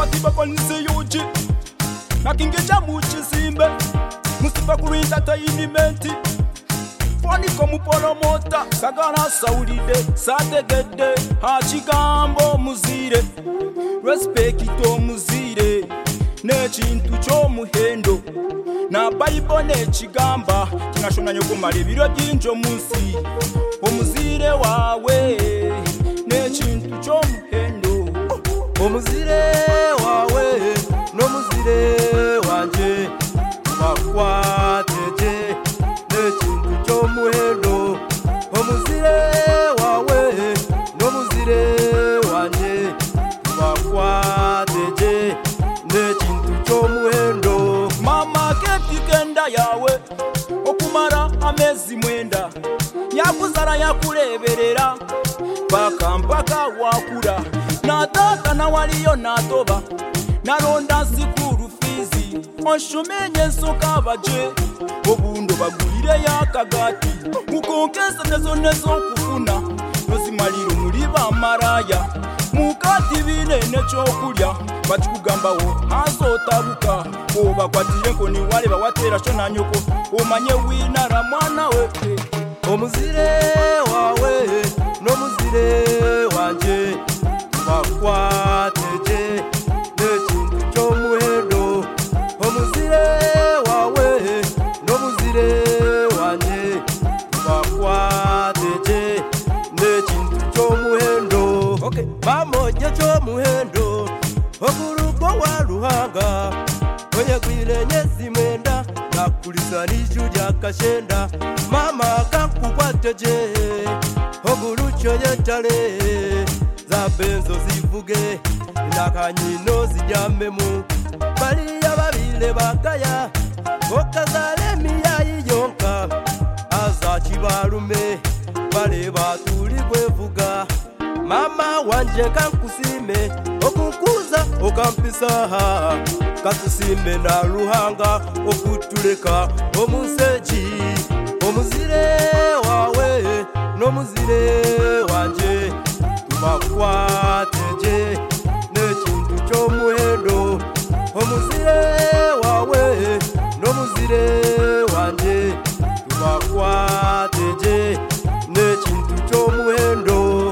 Simatiba kwa nisi yuji na kingeja muchizimbe Musipa kuru entertainment Foni komu polomota Sagana saulide Sategede Hachigambo muzire Respecto muzire Nechintu cho muhendo Na Bible nechigamba Kinashona nyoko malebiro jinjo musi Omuzire wawe Nechintu cho muhendo Omuzire wawe No muzire wanje Wakwateje Nechintu cho muhendo Omuzire wawe No muzire wanje Wakwateje Nechintu cho muhendo Mama keti kenda yawe Okumara amezi mwenda Yakuzara yakuleberera Paka mpaka wakura Na tata na waliyo na toba Naronda sikuru fiziOnshumenye soka baje Obundo bagulire ya kagati Mukonkesa nezo kufuna Nosimaliru muliba maraya Mukati binene chokulya Bachikugamba wo azotabuka Oba kwatire nkoni wale bawatera shona nyoko Omanye winara mwana we Omuzire wawe No muzire wanje Wakwateje Nechintu cho muhendo Omuzire wawe No muzire wanje Wakwateje Nechintu cho muhendo Okay, mamoja cho muhendo Okuruko wa Ruhanga Oye kwile nyezi mwenda Nakulisa nijuja kashenda Mama kakukwateje Okurucho nyetale Za benzo zivuge Nakanyino zijamemu Baliya babile bakaya Okazale miya yonka Aza chibalume Bale batuli kwevuga Mama wanje kankusime Okukuza okampisaha Katusime na Ruhanga Okutuleka omuseji Omuzire wawe No muzire wanje Wakwateje Nechintu cho muhendo Omuzire wawe No muzire wanje Wakwateje Nechintu cho muhendo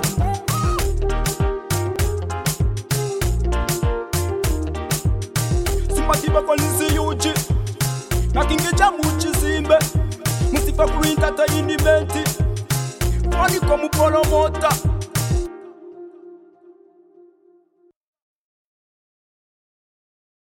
Simatiba kwa nisi yuji Na kingeja muchizimbe Musipa kuru entertainment Foni komu polomota